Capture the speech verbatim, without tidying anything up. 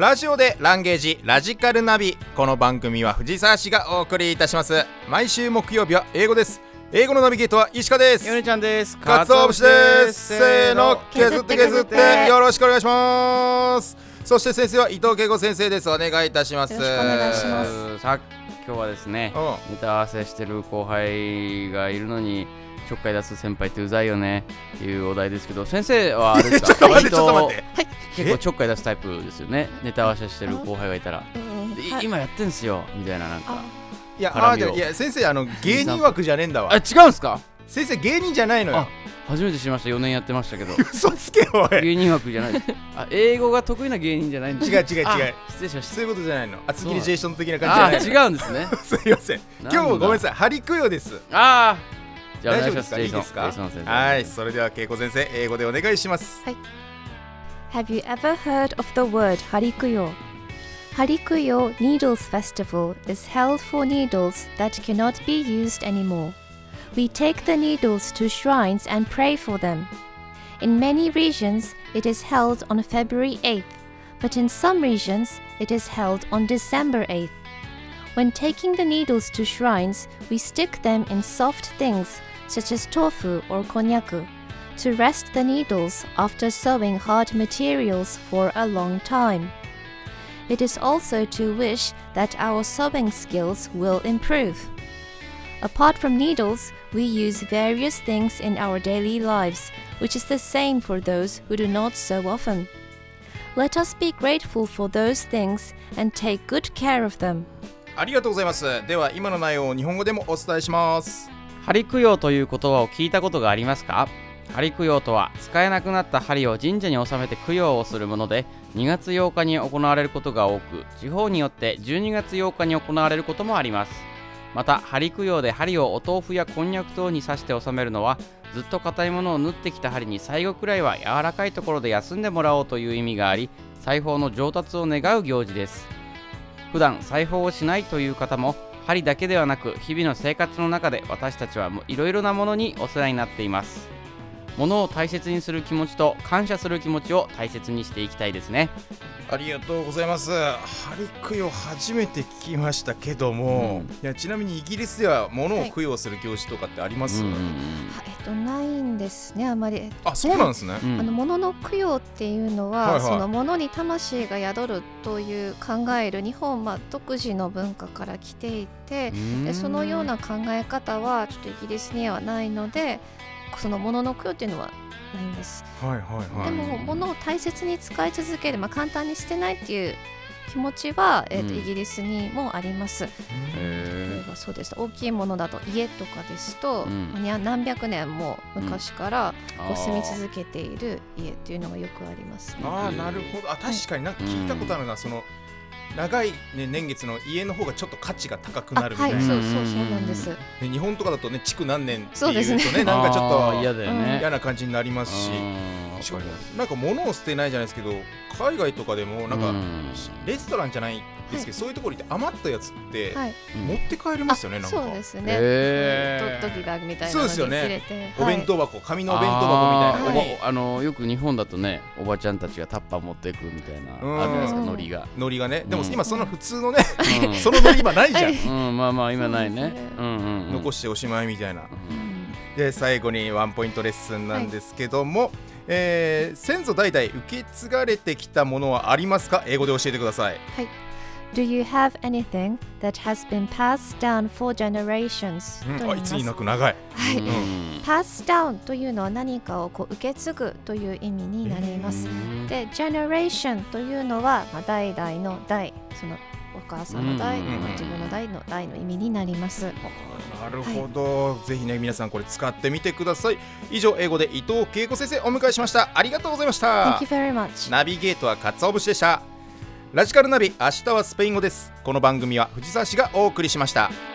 ラジオでランゲージラジカルナビ。この番組は藤沢市がお送りいたします。毎週木曜日は英語です。英語のナビゲートは石川です。 ヨネちゃんです。 かつお節です。せーの、削って削ってよろしくお願いします。そして先生は伊藤恵子先生です。お願いいたします。 よろしくお願いします。 さ今日はですね、ネタ合わせしてる後輩がいるのにちょっかい出す先輩ってうざいよねっていうお題ですけど、先生はあれですか？ ちょっと待ってちょっと待って、 はい、 結構ちょっかい出すタイプですよね。ネタ合わせしてる後輩がいたら、 うんではい、 今やってんすよみたいな、なんかいや絡みをあいや先生あの芸人枠じゃねえんだわ。 あ、違うんすか？ 先生芸人じゃないのよ。 あ、初めて知りました。よねんやってましたけど嘘つけおい。 芸人枠じゃない。あ、英語が得意な芸人じゃないんです。 違う違う違う、 失礼しました。 そういうことじゃないの。厚切りジェイソン的な感じじゃない。 あ、違うんですねすいません、今日もごめんなさい、ハリクヨです。 あーじゃあお願いします。 大丈夫ですか？いいですか？ ジェイソン先生。 はい、それでは恵子先生、英語でお願いします。 はい。Have you ever heard of the word Harikuyo? Harikuyo Needles Festival is held for needles that cannot be used anymore. We take the needles to shrines and pray for them. In many regions, it is held on February eighth, but in some regions, it is held on December eighth. When taking the needles to shrines, we stick them in soft things such as tofu or konnyaku to rest the needles after sewing hard materials for a long time. It is also to wish that our sewing skills will improve. Apart from needles, we use various things in our daily lives, which is the same for those who do not sew often. Let us be grateful for those things and take good care of them. ありがとうございます。では今の内容を日本語でもお伝えします。 針供養という言葉を聞いたことがありますか？針供養とは使えなくなった針を神社に納めて供養をするもので、にがつようかに行われることが多く、地方によってじゅうにがつようかに行われることもあります。また針供養で針をお豆腐やこんにゃく等に刺して納めるのは、ずっと硬いものを縫ってきた針に最後くらいは柔らかいところで休んでもらおうという意味があり、裁縫の上達を願う行事です。普段裁縫をしないという方も、針だけではなく日々の生活の中で私たちはいろいろなものにお世話になっています。物を大切にする気持ちと感謝する気持ちを大切にしていきたいですね。 ありがとうございます。ハリ供養初めて聞きましたけども、うん、いやちなみにイギリスでは物を供養する行事とかってあります？ はい、えっとないんですね、あまり。 あ、そうなんですね。 あの物の供養っていうのは、 はいはい、 その物に魂が宿るという考える日本、まあ、独自の文化から来ていて、でそのような考え方はちょっとイギリスにはないので、その物の供養っていうのはないんです。 はいはいはい。 でも物を大切に使い続ける、まあ、簡単に捨てないっていう気持ちは、えーとうん、イギリスにもあります。例えばそうです、大きいものだと家とかですと、うん、何百年も昔からこう住み続けている家っていうのがよくありますね。 ああ、なるほど。あ、確かになんか聞いたことあるな、はい、その長い、ね、年月の家の方がちょっと価値が高くなるみたいな。 はい、そうそうそうなんです。 で日本とかだとね、築何年っていうとそうですね、なんかちょっと嫌だよね、 嫌な感じになりますし、しかもなんか物を捨てないじゃないですけど、海外とかでもなんかレストランじゃないですけど、はい、そういうところに余ったやつって持って帰れますよね、なんか。 そうですね。へー、と時だみたいなのに入れて、 そうですよね。お弁当箱、紙のお弁当箱みたいなのに、 あのよく日本だとね、おばちゃんたちがタッパー持っていくみたいなあるじゃないですか、海苔が。 海苔がね。でも今その普通のね、その海苔今ないじゃん。 うん、まあまあ今ないね。 残しておしまいみたいな。で最後にワンポイントレッスンなんですけども、はい、えー、先祖代々受け継がれてきたものはありますか？英語で教えてください。 はい。Do you have anything that has been passed down for generations？ うん、あ、いつになく長い。 はい。うん、pass down というのは何かをこう受け継ぐという意味になります。で、generation というのは、まあ、代々の代、そのお母さんの代、まあ、自分の代の代の意味になります。 なるほど、はい、ぜひね皆さんこれ使ってみてください。以上、英語で伊藤恵子先生お迎えしました。ありがとうございました。 Thank you very much。 ナビゲートはかつお節でした。ラジカルナビ、明日はスペイン語です。この番組は藤沢市がお送りしました。